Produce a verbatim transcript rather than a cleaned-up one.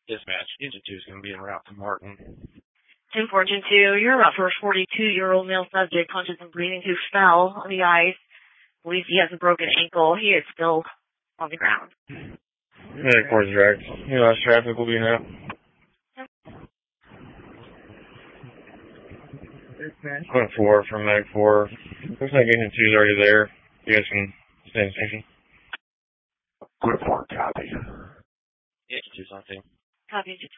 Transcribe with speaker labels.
Speaker 1: Dispatch, Engine two is going to be en route to Martin.
Speaker 2: ten four, Engine two, you're about for a forty-two-year-old male subject, conscious and breathing, who fell on the ice. Believes he has a broken ankle. He is still on the ground.
Speaker 1: Yeah, of course, direct. You know, traffic will be now. Point four from Mag four. Looks like Engine two is already there. You guys can stay in the station.
Speaker 3: Point four, copy.
Speaker 1: Engine two's on team.
Speaker 2: Copy, Engine